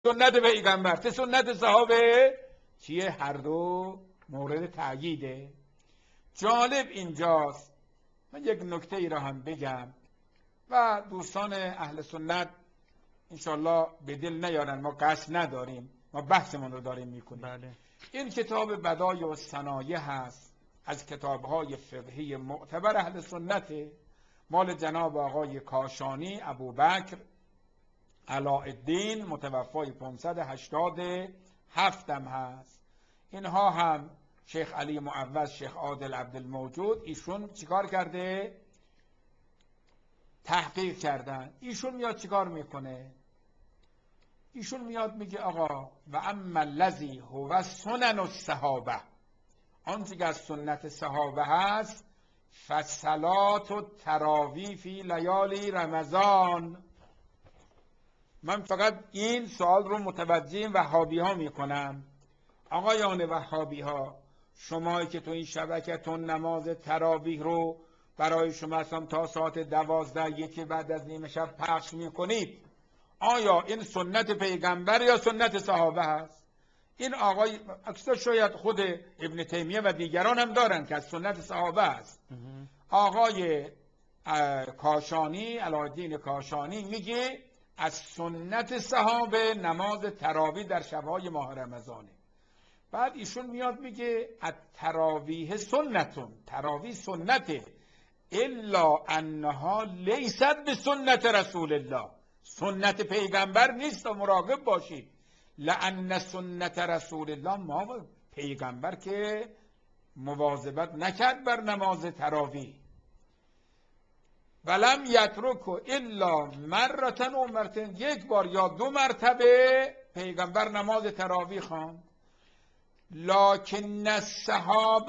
سنت پیغمبر چه سنت صحابه چیه؟ هر دو مورد تأییده. جالب اینجاست، من یک نکته ای را هم بگم و دوستان اهل سنت انشالله به دل نیارن، ما قصد نداریم، ما بحثمون رو داریم میکنیم. بله. این کتاب بدایع الصنایع هست، از کتابهای فقهی معتبر اهل سنت، مال جناب آقای کاشانی ابوبکر علاءالدین متوفای 587 هم هست. اینها هم شیخ علی معوض، شیخ عادل عبدالموجود، ایشون چیکار کرده؟ تحقیق کردن. ایشون میاد چیکار میکنه؟ ایشون میاد میگه آقا و اما الذی هو سنن الصحابه، آنچه که از سنت صحابه هست، فصلات و تراوی فی لیالی رمضان. من فقط این سوال رو متوجه وهابی ها میکنم. آقایان وهابی ها، شمایی که تو این شبکتون نماز تراویح رو برای شما اصلا تا ساعت 12 یکی بعد از نیمه شب پخش میکنید، آیا این سنت پیغمبر یا سنت صحابه هست؟ این آقای اکثر شاید خود ابن تیمیه و دیگران هم دارن که از سنت صحابه است. آقای کاشانی، علاءالدین کاشانی میگه از سنت صحابه نماز تراویح در شبهای ماه رمضانه. بعد ایشون میاد میگه التراویح سنتون، تراویح سنته، الا انها لیست به سنت رسول الله، سنت پیغمبر نیست و مراقب باشید. لان سنت رسول الله، ما پیغمبر که مواظبت نکرد بر نماز تراویح، ولم یترکو الا مرتن و مرتن، یک بار یا دو مرتبه پیغمبر نماز تراویح خواند. لکن الصحابه